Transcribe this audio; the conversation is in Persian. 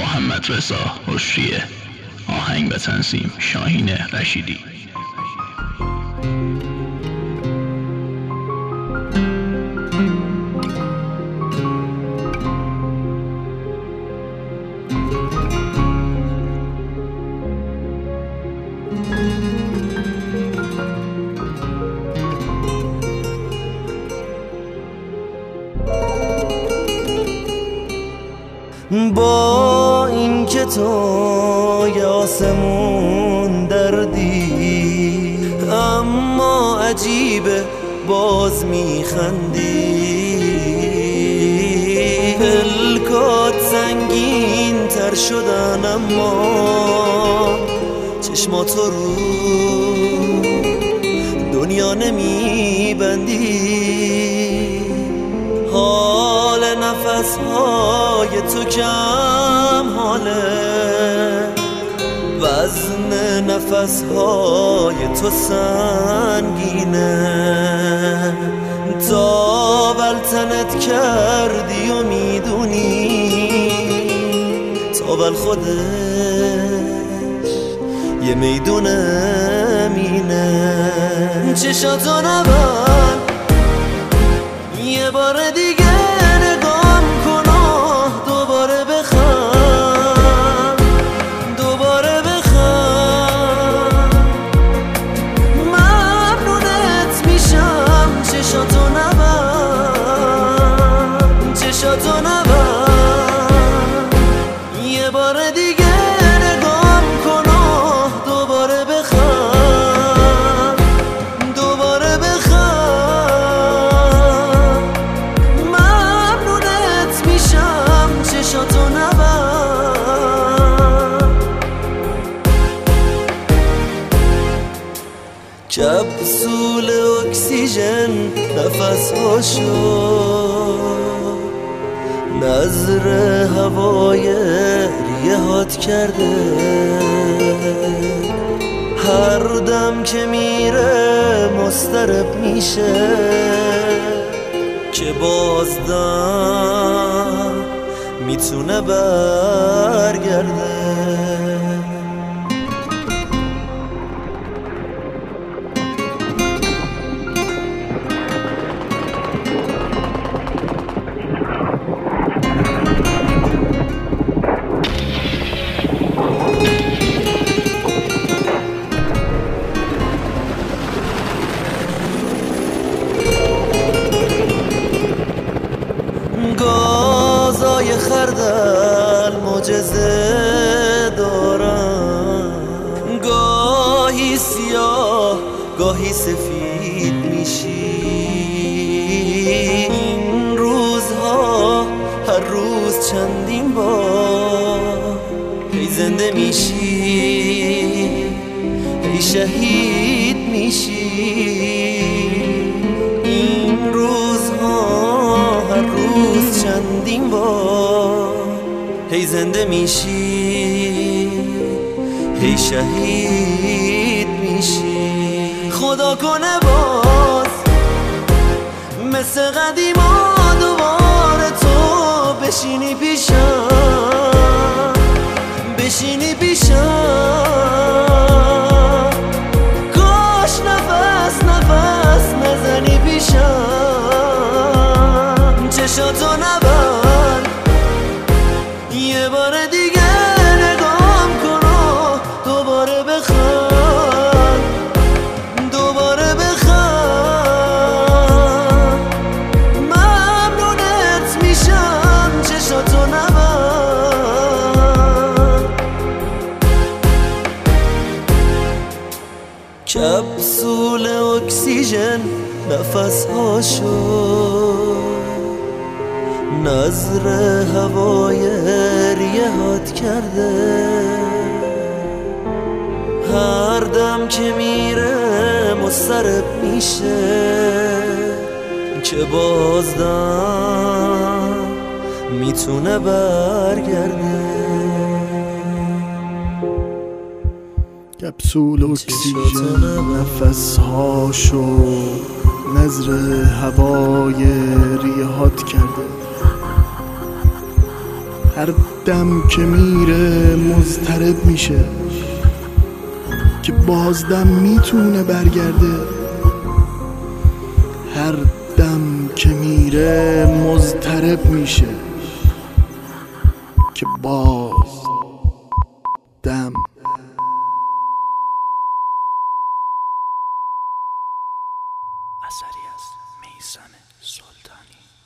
محمد رضا حشریه. آهنگ و تنظیم شاهین رشیدی. با این که تو یه آسمون دردی، اما عجیبه باز میخندی. پلکات سنگین تر شدن اما چشماتو رو دنیا نمیبندی. حال نفس‌های تو کم حاله، وزن نفس‌های تو سنگینه. تا بلتنت کردی و میدونی تا خودش یه میدون مینه. چشاتو نبند یه بار دیگه نگام کن و دوباره بخند، دوباره بخند. ممنونت میشم چشاتو نبند، چشاتو نبند. یه بار دیگه نگام کن و دوباره بخند، دوباره بخند. ممنونت میشم چشاتو نبند. کپسول اکسیژن نفس‌هاشو نظر هوای ریهات کرده. هر دم که میره مضطرب میشه که بازدم میتونه برگرده. گازای خردل معجزه دارن، گاهی سیاه گاهی سفید میشی. این روزها هر روز چندین بار هی زنده میشی، هی شهید میشی. این روزها هر روز چندین بار هی زنده میشی، هی شهید میشی. خدا کنه باز مثل قدیما دوباره تو بشینی پیشم، بشینی پیشم. کاش نفس نفس نزنی پیشم. چشاتو نبند یه بار دیگه نگام کن و دوباره بخند، دوباره بخند. ممنونت میشم چشاتو نبند. کپسول اکسیژن نفس‌هاشو نظر هوای ریهات کرده. هر دم که میره مضطرب میشه که بازدم میتونه برگرده. کپسول اکسیژن نفس‌هاشو نظر هوای ریهات کرده. هر دم که میره مضطرب میشه که بازدم میتونه برگرده. هر دم که میره مضطرب میشه که باز دم. اثری از میثم سلطانی.